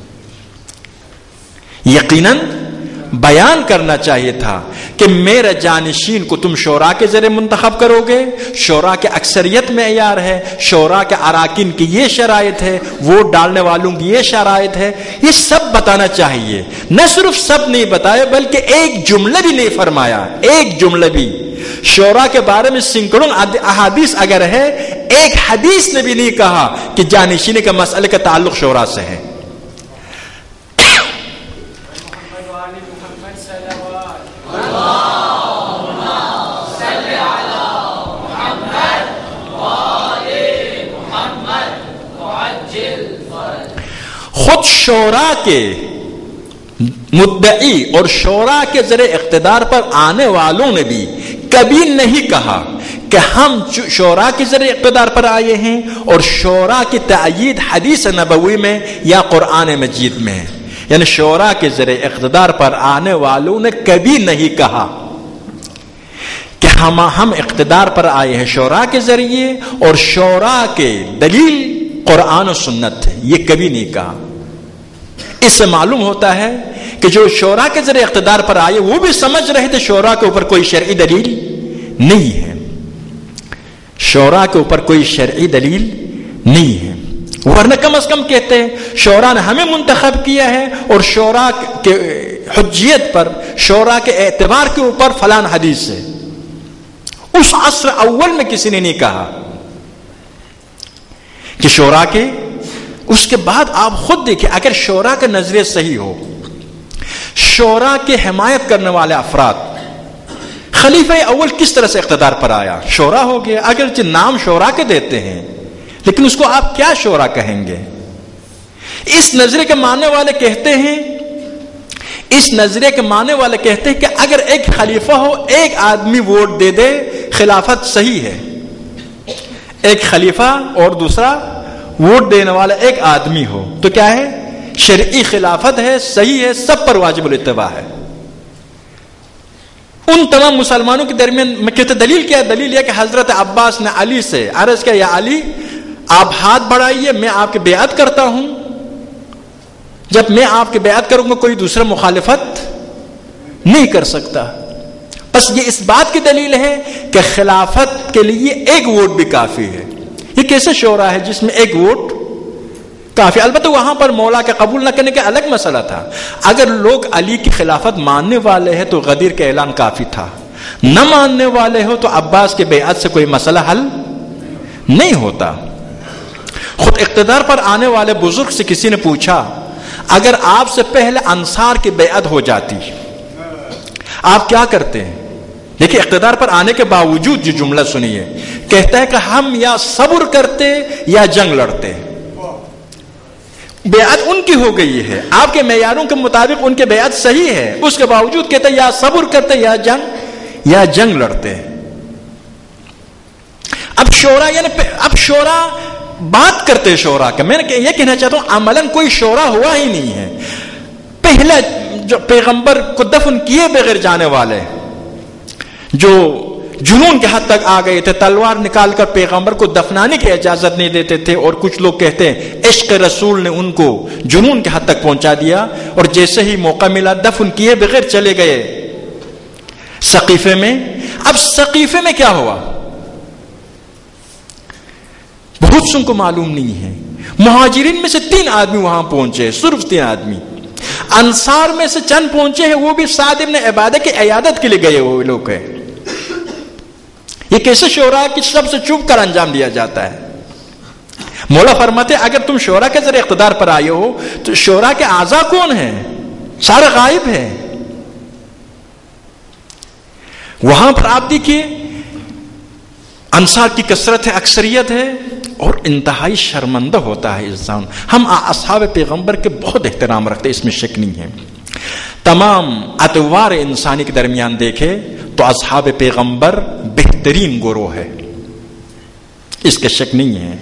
یقیناً بیان کرنا چاہیے تھا کہ میرے جانشین کو تم شورا کے ذریعے منتخب کرو گے, شورا کے اکثریت معیار ہے, شورا کے اراکین کی یہ شرائط ہے, ووٹ ڈالنے والوں کی یہ شرائط ہے, یہ سب بتانا چاہیے. نہ صرف سب نہیں بتایا بلکہ ایک جملہ بھی نہیں فرمایا, ایک جملہ بھی. شورا کے بارے میں سینکڑوں احادیث اگر ہے, ایک حدیث نے بھی نہیں کہا کہ جانشینی کے مسئلے کا تعلق شورا سے ہے. خود شورا کے مدعی اور شورا کے ذریعے اقتدار پر آنے والوں نے بھی کبھی نہیں کہا کہ ہم شورا کے ذریعے اقتدار پر آئے ہیں اور شورا کی تأیید حدیث نبوی میں یا قرآن مجید میں ہے. یعنی شورا کے ذریعے اقتدار پر آنے والوں نے کبھی نہیں کہا کہ ہم اقتدار پر آئے ہیں شورا کے ذریعے اور شورا کے دلیل قرآن و سنت ہے, یہ کبھی نہیں کہا. اس سے معلوم ہوتا ہے کہ جو شورا کے ذریعے اقتدار پر آئے وہ بھی سمجھ رہے تھے شورا کے اوپر کوئی شرعی دلیل نہیں ہے, شورا کے اوپر کوئی شرعی دلیل نہیں ہے. ورنہ کم از کم کہتے ہیں شورا نے ہمیں منتخب کیا ہے اور شورا کے حجیت پر, شورا کے اعتبار کے اوپر فلان حدیث ہے. اس عصر اول میں کسی نے نہیں کہا کہ شورا کے. اس کے بعد آپ خود دیکھیں اگر شورا کا نظریہ صحیح ہو, شورا کے حمایت کرنے والے افراد, خلیفہ اول کس طرح سے اقتدار پر آیا؟ شورا ہو گیا. اگرچہ نام شورا کے دیتے ہیں لیکن اس کو آپ کیا شورا کہیں گے؟ اس نظریے کے ماننے والے کہتے ہیں, اس نظریے کے ماننے والے کہتے ہیں کہ اگر ایک خلیفہ ہو, ایک آدمی ووٹ دے دے, خلافت صحیح ہے. ایک خلیفہ اور دوسرا ووٹ دینے والا ایک آدمی ہو تو کیا ہے؟ شرعی خلافت ہے, صحیح ہے, سب پر واجب الاتباع ہے. ان تمام مسلمانوں کے درمیان میں کہتے دلیل کیا ہے؟ دلیل یہ کہ حضرت عباس نے علی سے عرض کیا, یا علی آپ ہاتھ بڑھائیے, میں آپ کی بیعت کرتا ہوں. جب میں آپ کی بیعت کروں گا کوئی دوسرا مخالفت نہیں کر سکتا. بس یہ اس بات کی دلیل ہے کہ خلافت کے لیے ایک ووٹ بھی کافی ہے. یہ کیسے شورا ہے جس میں ایک ووٹ کافی؟ البتہ وہاں پر مولا کے قبول نہ کرنے کا الگ مسئلہ تھا. اگر لوگ علی کی خلافت ماننے والے ہیں تو غدیر کا اعلان کافی تھا, نہ ماننے والے ہو تو عباس کے بیعت سے کوئی مسئلہ حل نہیں ہوتا. خود اقتدار پر آنے والے بزرگ سے کسی نے پوچھا اگر آپ سے پہلے انصار کی بیعت ہو جاتی آپ کیا کرتے ہیں؟ دیکھیں اقتدار پر آنے کے باوجود جو جملہ سنیے, کہتا ہے کہ ہم یا صبر کرتے یا جنگ لڑتے. بیعت ان کی ہو گئی ہے, آپ کے معیاروں کے مطابق ان کے بیعت صحیح ہے, اس کے باوجود کہتے ہیں یا صبر کرتے یا جنگ لڑتے. اب شورا یعنی اب شورا بات کرتے شورا کا, میں نے یہ کہنا چاہتا ہوں عملاً کوئی شورا ہوا ہی نہیں ہے. پہلے جو پیغمبر کو دفن کیے بغیر جانے والے, جو جنون کے حد تک آ گئے تھے، تلوار نکال کر پیغمبر کو دفنانے کی اجازت نہیں دیتے تھے، اور کچھ لوگ کہتے ہیں عشق رسول نے ان کو جنون کے حد تک پہنچا دیا، اور جیسے ہی موقع ملا دفن کیے بغیر چلے گئے سقیفے میں۔ اب سقیفے میں کیا ہوا بہت سن کو معلوم نہیں ہے۔ مہاجرین میں سے 3 آدمی وہاں پہنچے، صرف 3 آدمی۔ انصار میں سے چند پہنچے ہیں، وہ بھی سعد بن عبادہ کی عیادت کے لیے گئے ہوئے لوگ ہیں۔ یہ کیسے شورا کی سب سے چھپ کر انجام دیا جاتا ہے؟ مولا فرماتے اگر تم شورا کے ذریعے اقتدار پر آئے ہو تو شورا کے اعضاء کون ہیں؟ سارے غائب ہیں۔ وہاں پر آپ دیکھیے انصار کی کثرت ہے، اکثریت ہے، اور انتہائی شرمندہ ہوتا ہے انسان۔ ہم اصحاب پیغمبر کے بہت احترام رکھتے، اس میں شک نہیں ہے۔ تمام اطوار انسانی کے درمیان دیکھے تو اصحاب پیغمبر بہترین گروہ ہے، اس کا شک نہیں ہے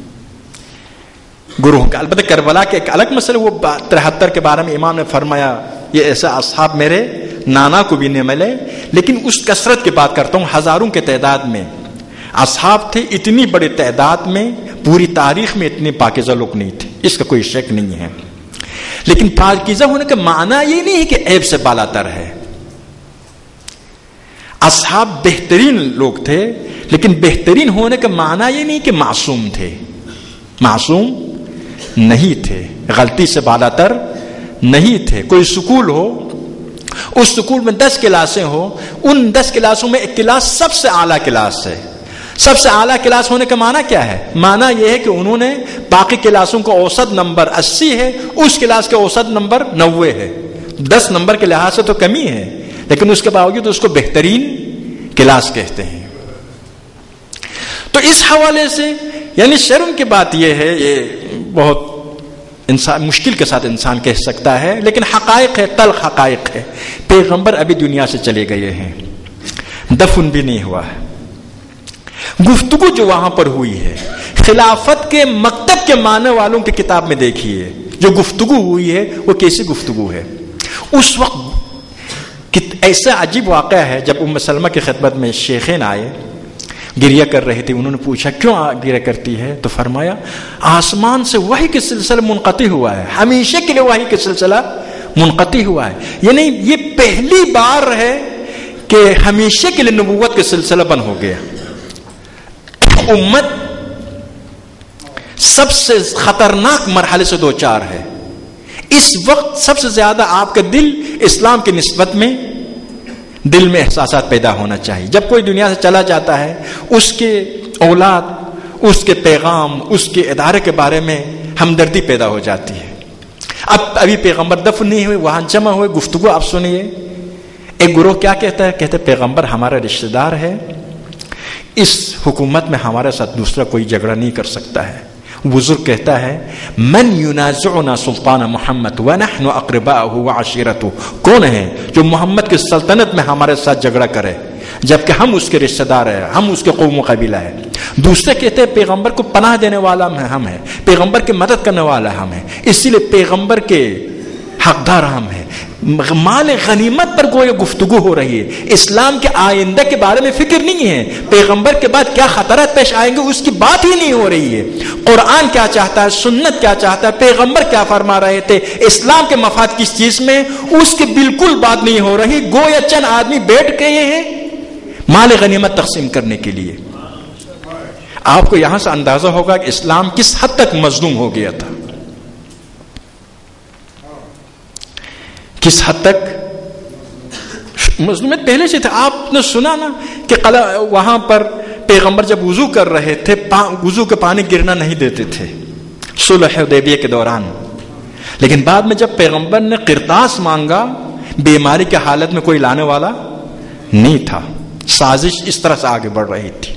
گروہ کا۔ البتہ کربلا کے ایک الگ مسئلہ، وہ 73 کے بارے میں امام نے فرمایا یہ ایسے اصحاب میرے نانا کو بھی نہیں ملے، لیکن اس کثرت کی بات کرتا ہوں، ہزاروں کے تعداد میں اصحاب تھے، اتنی بڑی تعداد میں پوری تاریخ میں اتنے پاکیزہ لوگ نہیں تھے، اس کا کوئی شک نہیں ہے۔ لیکن پاکیزہ ہونے کا معنی یہ نہیں ہے کہ عیب سے بالاتر ہے۔ اصحاب بہترین لوگ تھے، لیکن بہترین ہونے کا معنی یہ نہیں کہ معصوم تھے، معصوم نہیں تھے، غلطی سے بالاتر نہیں تھے۔ کوئی سکول ہو، اس سکول میں 10 کلاسیں ہو، ان 10 کلاسوں میں ایک کلاس سب سے اعلیٰ کلاس ہے۔ سب سے اعلیٰ کلاس ہونے کا معنی کیا ہے؟ معنی یہ ہے کہ انہوں نے باقی کلاسوں کا اوسط نمبر 80 ہے، اس کلاس کا اوسط نمبر 90 ہے، 10 نمبر کے لحاظ سے تو کمی ہے، لیکن اس کے باوجود اس کو بہترین کلاس کہتے ہیں۔ تو اس حوالے سے یعنی شرم کی بات یہ ہے، یہ بہت انسان مشکل کے ساتھ انسان کہہ سکتا ہے، لیکن حقائق ہے، تلخ حقائق ہے۔ پیغمبر ابھی دنیا سے چلے گئے ہیں، دفن بھی نہیں ہوا ہے۔ گفتگو جو وہاں پر ہوئی ہے، خلافت کے مکتب کے ماننے والوں کی کتاب میں دیکھیے جو گفتگو ہوئی ہے وہ کیسی گفتگو ہے۔ اس وقت ایسا عجیب واقعہ ہے، جب ام سلمہ کی خدمت میں شیخین آئے، گریہ کر رہے تھے، انہوں نے پوچھا کیوں گریہ کرتی ہے؟ تو فرمایا آسمان سے وحی کا سلسلہ منقطع ہوا ہے، ہمیشہ کے لیے وحی کا سلسلہ منقطع ہوا ہے، یعنی یہ پہلی بار ہے کہ ہمیشہ کے لیے نبوت کا سلسلہ بند ہو گیا۔ امت سب سے خطرناک مرحلے سے دوچار ہے۔ اس وقت سب سے زیادہ آپ کا دل اسلام کی نسبت میں دل میں احساسات پیدا ہونا چاہیے۔ جب کوئی دنیا سے چلا جاتا ہے، اس کے اولاد، اس کے پیغام، اس کے ادارے کے بارے میں ہمدردی پیدا ہو جاتی ہے۔ ابھی پیغمبر دفن نہیں ہوئے، وہاں جمع ہوئے، گفتگو آپ سنیے۔ ایک گروہ کیا کہتا ہے؟ کہتے پیغمبر ہمارا رشتہ دار ہے، اس حکومت میں ہمارے ساتھ دوسرا کوئی جھگڑا نہیں کر سکتا ہے۔ بزرگ کہتا ہے من ینازعنا سلطان محمد ونحن اقرباؤہ وعشیرتہ، کون ہے جو محمد کی سلطنت میں ہمارے ساتھ جھگڑا کرے جبکہ ہم اس کے رشتہ دار ہیں، ہم اس کے قوم و قبیلہ ہے۔ دوسرے کہتے ہیں پیغمبر کو پناہ دینے والا ہم ہیں، پیغمبر کی مدد کرنے والا ہم ہیں، اسی لیے پیغمبر کے حقدار ہم ہیں۔ مال غنیمت پر گویا گفتگو ہو رہی ہے، اسلام کے آئندہ کے بارے میں فکر نہیں ہے، پیغمبر کے بعد کیا خطرات پیش آئیں گے اس کی بات ہی نہیں ہو رہی ہے۔ قرآن کیا چاہتا ہے، سنت کیا چاہتا ہے، پیغمبر کیا فرما رہے تھے، اسلام کے مفاد کس چیز میں، اس کی بالکل بات نہیں ہو رہی۔ گویا چند آدمی بیٹھ گئے ہیں مال غنیمت تقسیم کرنے کے لیے۔ آپ کو یہاں سے اندازہ ہوگا کہ اسلام کس حد تک مظلوم ہو گیا تھا، کس حد تک مظلومیت پہلے سے تھا۔ آپ نے سنا نا کہ وہاں پر پیغمبر جب وضو کر رہے تھے، وضو کا پانی گرنا نہیں دیتے تھے صلح حدیبیہ کے دوران، لیکن بعد میں جب پیغمبر نے قرطاس مانگا، بیماری کی حالت میں کوئی لانے والا نہیں تھا، سازش اس طرح سے آگے بڑھ رہی تھی۔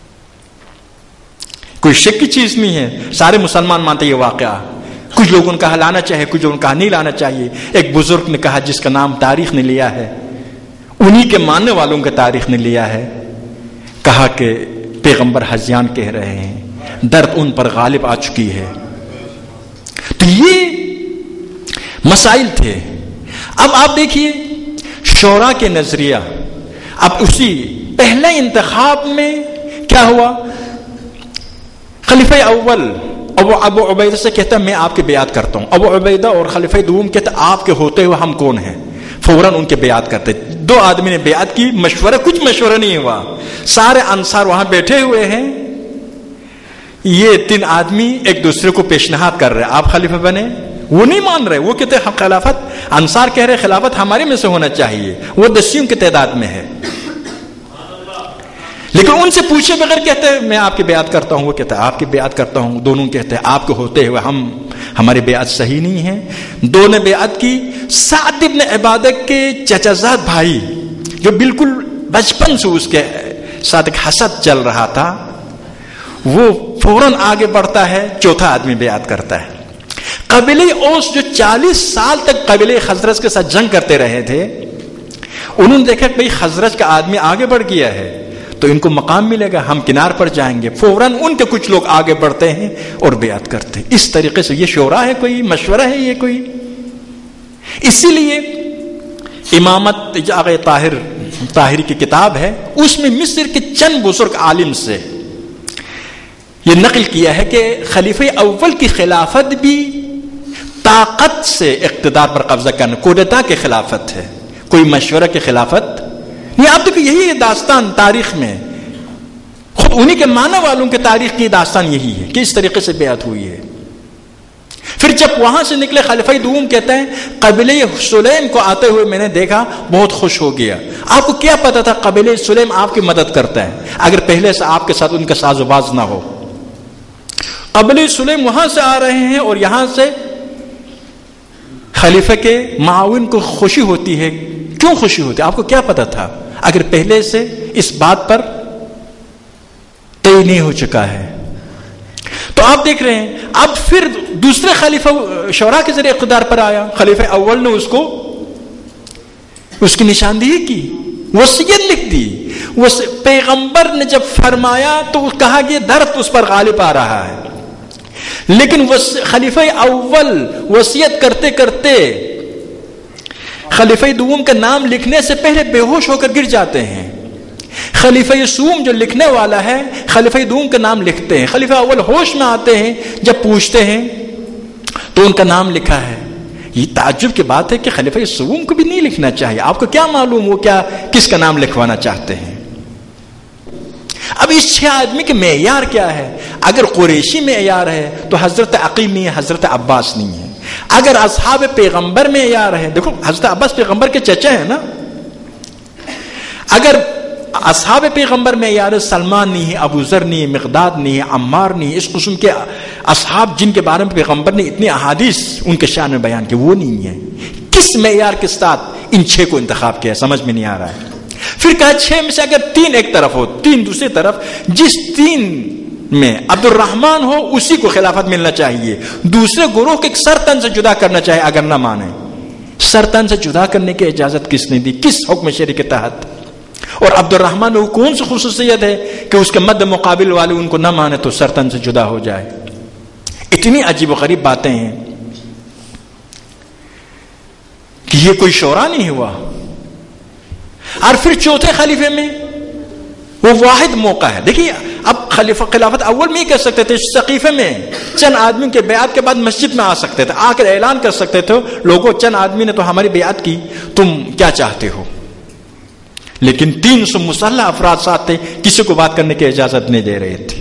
کوئی شک کی چیز نہیں ہے، سارے مسلمان مانتے یہ واقعہ۔ کچھ لوگوں نے کہا لانا چاہیے، کچھ لوگوں نے کہا نہیں لانا چاہیے۔ ایک بزرگ نے کہا جس کا نام تاریخ نے لیا ہے، انہی کے ماننے والوں کے تاریخ نے لیا ہے، کہا کہ پیغمبر ہذیان کہہ رہے ہیں، درد ان پر غالب آ چکی ہے۔ تو یہ مسائل تھے۔ اب آپ دیکھیے شورا کے نظریہ، اب اسی پہلے انتخاب میں کیا ہوا؟ خلیفہ اول ابو عبیدہ سے کہتا ہے میں آپ کی بیعت کرتا ہوں. ابو عبیدہ اور خلیفہ دوم کہتا آپ کے ہوتے ہوئے ہم کون ہیں؟ فوراً ان کے بیعت کرتے. دو آدمی نے بیعت کی, کچھ مشورہ نہیں ہوا. سارے انصار وہاں بیٹھے ہوئے ہیں, یہ 3 آدمی ایک دوسرے کو پیشنہاد کر رہے آپ خلیفہ بنے. وہ نہیں مان رہے, وہ کہتے ہیں خلافت, انصار کہہ رہے خلافت ہمارے میں سے ہونا چاہیے, وہ 10 کی تعداد میں ہے. لیکن ان سے پوچھے بغیر کہتے ہیں میں آپ کی بیعت کرتا ہوں, وہ کہتا ہے آپ کی بیعت کرتا ہوں. دونوں کہتے ہیں آپ کے ہوتے ہوئے ہماری بیعت صحیح نہیں ہے. دونوں نے بیعت کی. سعد ابن عبادہ کے چچا زاد بھائی جو بالکل بچپن سے اس کے ساتھ ایک حسد چل رہا تھا, وہ فوراً آگے بڑھتا ہے, چوتھا آدمی بیعت کرتا ہے. قبیلہ اوس جو 40 سال تک قبیلہ خزرج کے ساتھ جنگ کرتے رہے تھے, انہوں نے دیکھا کہ بھئی خزرج کا آدمی آگے بڑھ گیا ہے تو ان کو مقام ملے گا, ہم کنار پر جائیں گے. فوراً ان کے کچھ لوگ آگے بڑھتے ہیں اور بیعت کرتے ہیں. اس طریقے سے یہ شورا ہے, کوئی مشورہ ہے یہ کوئی؟ اسی لیے امامت آغا طاہری کی کتاب ہے, اس میں مصر کے چند بزرگ عالم سے یہ نقل کیا ہے کہ خلیفہ اول کی خلافت بھی طاقت سے اقتدار پر قبضہ کرنا, کودتا کی خلافت ہے, کوئی مشورہ کی خلافت. یہ آپ دیکھو, یہی داستان تاریخ میں خود انہی کے معنی والوں کے تاریخ کی داستان یہی ہے کہ اس طریقے سے بیعت ہوئی ہے. پھر جب وہاں سے نکلے خلیفہ دوم کہتے ہیں قبیلہ سلیم کو آتے ہوئے میں نے دیکھا, بہت خوش ہو گیا. آپ کو کیا پتا تھا قبیلہ سلیم آپ کی مدد کرتا ہے اگر پہلے سے آپ کے ساتھ ان کا ساز و باز نہ ہو؟ قبیلہ سلیم وہاں سے آ رہے ہیں اور یہاں سے خلیفہ کے معاون کو خوشی ہوتی ہے. کیوں خوشی ہوتی ہے؟ آپ کو کیا پتا تھا اگر پہلے سے اس بات پر طے نہیں ہو چکا ہے؟ تو آپ دیکھ رہے ہیں اب پھر دوسرے خلیفہ شورا کے ذریعے اقتدار پر آیا. خلیفہ اول نے اس کی نشاندہی کی, وصیت لکھ دی. پیغمبر نے جب فرمایا تو کہا کہ درد اس پر غالب آ رہا ہے. لیکن خلیفہ اول وصیت کرتے کرتے خلیفہ دوم کا نام لکھنے سے پہلے بے ہوش ہو کر گر جاتے ہیں. خلیفہ سوم جو لکھنے والا ہے خلیفہ دوم کا نام لکھتے ہیں. خلیفہ اول ہوش میں آتے ہیں, جب پوچھتے ہیں تو ان کا نام لکھا ہے. یہ تعجب کی بات ہے کہ خلیفہ سوم کو بھی نہیں لکھنا چاہیے. آپ کو کیا معلوم وہ کس کا نام لکھوانا چاہتے ہیں؟ اب اس 6 آدمی کے معیار کیا ہے؟ اگر قریشی معیار ہے تو حضرت عقیل نہیں ہے, حضرت عباس نہیں ہے. اگر اصحاب پیغمبر معیار ہے, دیکھو حضرت عباس پیغمبر کے چچا ہیں نا, اگر اصحاب پیغمبر معیار ہے, سلمان نہیں ہے, ابو ذر نہیں ہے, مقداد نہیں ہے, عمار نہیں ہے, اس قسم کے اصحاب جن کے بارے میں پیغمبر نے اتنی احادیث ان کے شان میں بیان کی, وہ نہیں ہے. کس معیار کے ساتھ ان 6 کو انتخاب کیا؟ سمجھ میں نہیں آ رہا ہے. پھر کہا 6 میں سے اگر 3 ایک طرف ہو, 3 دوسری طرف, جس 3 میں عبد الرحمن ہو اسی کو خلافت ملنا چاہیے. دوسرے گروہ کو ایک سرتن سے جدا کرنا چاہیے. اگر نہ مانے, سرتن سے جدا کرنے کی اجازت کس نے دی؟ کس حکم شرعی کے تحت؟ اور عبد الرحمن کو کون سی خصوصیت ہے کہ اس کے مد مقابل والے ان کو نہ مانے تو سرتن سے جدا ہو جائے؟ اتنی عجیب و غریب باتیں ہیں کہ یہ کوئی شورا نہیں ہوا. اور پھر چوتھے خلیفے میں وہ واحد موقع ہے. دیکھیے اب خلافت اول میں ہی کہہ سکتے تھے, سقیفے میں چند آدمی کے بیعت کے بعد مسجد میں آ سکتے تھے, آ کر اعلان کر سکتے تھے لوگوں چند آدمی نے تو ہماری بیعت کی, تم کیا چاہتے ہو. لیکن 300 مسلح افراد ساتھ تھے, کسی کو بات کرنے کی اجازت نہیں دے رہے تھے.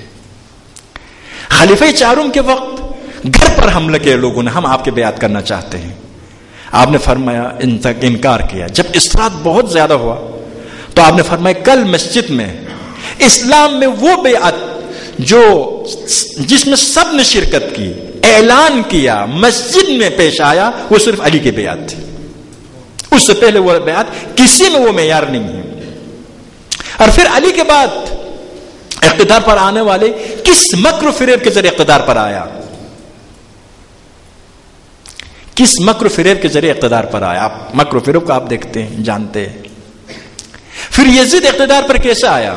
خلیفہ چارم کے وقت گھر پر حملہ کیا لوگوں نے, ہم آپ کے بیعت کرنا چاہتے ہیں. آپ نے فرمایا انکار کیا. جب اصرار بہت زیادہ ہوا تو آپ نے فرمایا کل مسجد میں اسلام میں وہ بیعت جس میں سب نے شرکت کی, اعلان کیا, مسجد میں پیش آیا, وہ صرف علی کی بیعت تھی. اس سے پہلے وہ بیعت کسی میں وہ معیار نہیں ہے. اور پھر علی کے بعد اقتدار پر آنے والے کس مکر و فریب کے ذریعے اقتدار پر آیا؟ کس مکر و فریب کے ذریعے اقتدار پر آیا؟ آپ مکر و فریب کو آپ دیکھتے ہیں, جانتے ہیں. پھر یزید اقتدار پر کیسے آیا؟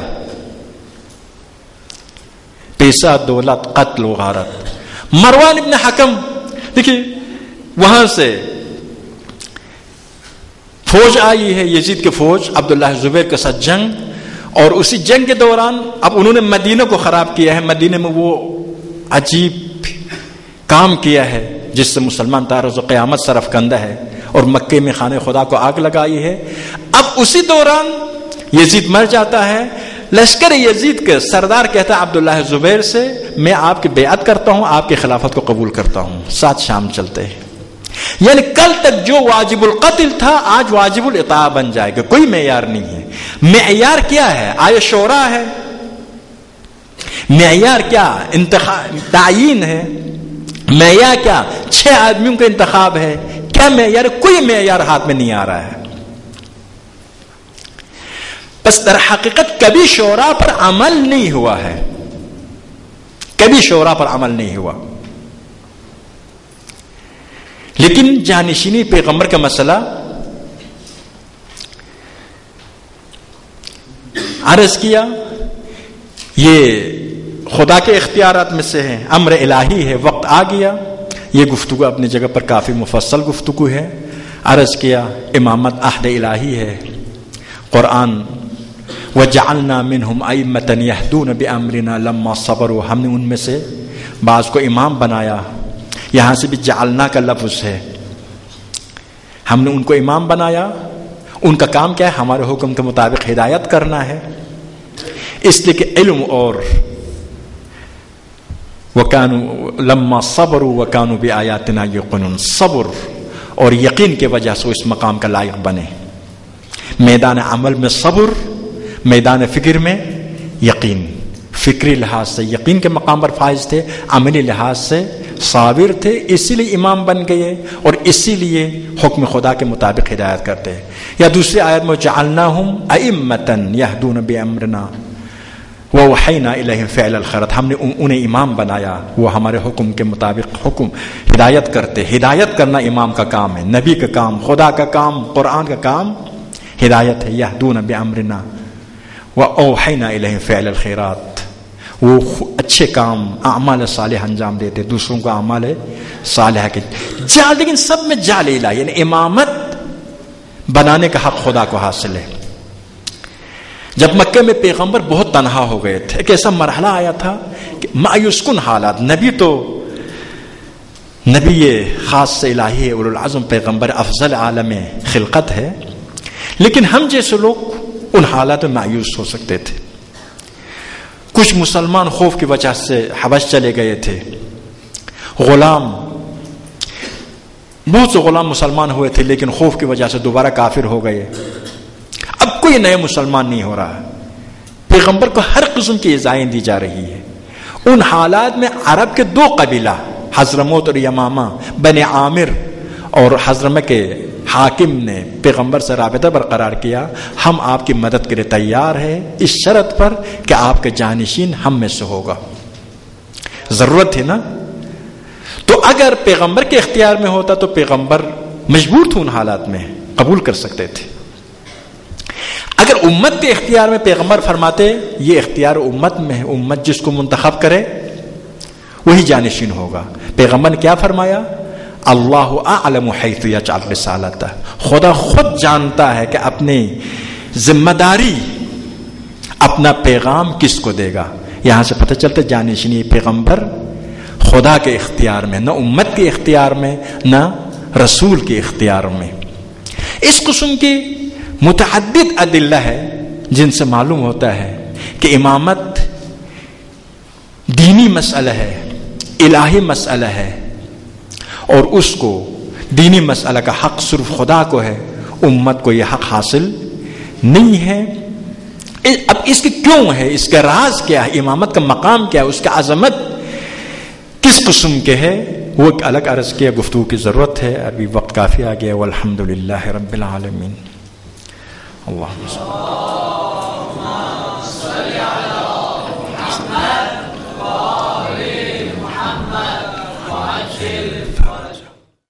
پیسہ, دولت, قتل و غارت. مروان ابن حکم, دیکھیے وہاں سے فوج آئی ہے, یزید کی فوج, عبداللہ زبیر کے ساتھ جنگ, اور اسی جنگ کے دوران اب انہوں نے مدینہ کو خراب کیا ہے، مدینہ میں وہ عجیب کام کیا ہے جس سے مسلمان تاروز و قیامت سرف کندہ ہے، اور مکے میں خانہ خدا کو آگ لگائی ہے۔ اب اسی دوران یزید مر جاتا ہے، لشکر یزید کے سردار کہتا ہے عبداللہ زبیر سے میں آپ کی بیعت کرتا ہوں، آپ کی خلافت کو قبول کرتا ہوں، ساتھ شام چلتے ہیں۔ یعنی کل تک جو واجب القتل تھا آج واجب الاطاعہ بن جائے گا، کوئی معیار نہیں ہے۔ معیار کیا ہے؟ آیا شورا ہے؟ معیار کیا؟ انتخاب تعیین ہے؟ معیار کیا 6 آدمیوں کا انتخاب ہے؟ کیا معیار؟ کوئی معیار ہاتھ میں نہیں آ رہا ہے۔ بس در حقیقت کبھی شورا پر عمل نہیں ہوا ہے، کبھی شورا پر عمل نہیں ہوا۔ لیکن جانشینی پیغمبر کا مسئلہ عرض کیا، یہ خدا کے اختیارات میں سے ہے، امر الہی ہے، وقت آ گیا۔ یہ گفتگو اپنی جگہ پر کافی مفصل گفتگو ہے۔ عرض کیا امامت عہد الہی ہے، قرآن وَجَعَلْنَا مِنْهُمْ أَئِمَّةً يَهْدُونَ بِأَمْرِنَا لَمَّا صَبَرُوا، ہم نے ان میں سے بعض کو امام بنایا۔ یہاں سے بھی جعلنا کا لفظ ہے، ہم نے ان کو امام بنایا۔ ان کا کام کیا ہے؟ ہمارے حکم کے مطابق ہدایت کرنا ہے، اس لیے کہ علم اور وَكَانُوا لَمَّا صَبَرُوا وَكَانُوا بِآيَاتِنَا يُوقِنُونَ، صبر اور یقین کی وجہ سے اس مقام کا لائق بنے۔ میدان عمل میں صبر، میدان فکر میں یقین۔ فکری لحاظ سے یقین کے مقام پر فائز تھے، عملی لحاظ سے صابر تھے، اسی لیے امام بن گئے اور اسی لیے حکم خدا کے مطابق ہدایت کرتے ہیں۔ یا دوسری آیت میں جعلناہم ائمۃ یہدون بامرنا ووحینا الیہم فعل الخیرات، ہم نے انہیں امام بنایا، وہ ہمارے حکم کے مطابق حکم ہدایت کرتے۔ ہدایت کرنا امام کا کام ہے، نبی کا کام، خدا کا کام، قرآن کا کام ہدایت ہے۔ یہدون بامرنا واوحینا الیہم فعل الخیرات، وہ اچھے کام اعمال صالح انجام دیتے، دوسروں کو اعمال صالحہ کے جال، لیکن سب میں جال الہی، یعنی امامت بنانے کا حق خدا کو حاصل ہے۔ جب مکہ میں پیغمبر بہت تنہا ہو گئے تھے، ایک ایسا مرحلہ آیا تھا کہ مایوس کن حالات، نبی تو نبی خاص سے الہی ہے، اولو العزم پیغمبر افضل عالم خلقت ہے، لیکن ہم جیسے لوگ ان حالات میں مایوس ہو سکتے تھے۔ کچھ مسلمان خوف کی وجہ سے حبش چلے گئے تھے، غلام، بہت سے غلام مسلمان ہوئے تھے لیکن خوف کی وجہ سے دوبارہ کافر ہو گئے۔ اب کوئی نئے مسلمان نہیں ہو رہا، پیغمبر کو ہر قسم کی ایذائیں دی جا رہی ہے۔ ان حالات میں عرب کے 2 قبیلہ، حضرموت اور یمامہ، بنی عامر اور حضرمہ کے حاکم نے پیغمبر سے رابطہ برقرار کیا، ہم آپ کی مدد کے لیے تیار ہیں اس شرط پر کہ آپ کے جانشین ہم میں سے ہوگا۔ ضرورت تھی نا، تو اگر پیغمبر کے اختیار میں ہوتا تو پیغمبر مجبور تھے ان حالات میں، قبول کر سکتے تھے۔ اگر امت کے اختیار میں پیغمبر فرماتے یہ اختیار امت میں ہے، امت جس کو منتخب کرے وہی جانشین ہوگا، پیغمبر نے کیا فرمایا؟ اللہ اعلم حیث یجعل رسالتہ، خدا خود جانتا ہے کہ اپنی ذمہ داری، اپنا پیغام کس کو دے گا۔ یہاں سے پتہ چلتا جانشینی پیغمبر خدا کے اختیار میں، نہ امت کے اختیار میں، نہ رسول کے اختیار میں۔ اس قسم کی متعدد ادلہ ہے جن سے معلوم ہوتا ہے کہ امامت دینی مسئلہ ہے، الہی مسئلہ ہے، اور اس کو دینی مسئلہ کا حق صرف خدا کو ہے، امت کو یہ حق حاصل نہیں ہے۔ اب اس کی کیوں ہے، اس کا راز کیا ہے، امامت کا مقام کیا ہے، اس کا عظمت کس قسم کے ہے، وہ ایک الگ عرض کیا گفتگو کی ضرورت ہے۔ ابھی وقت کافی آ گیا۔ والحمدللہ رب العالمین۔ اللہم صلی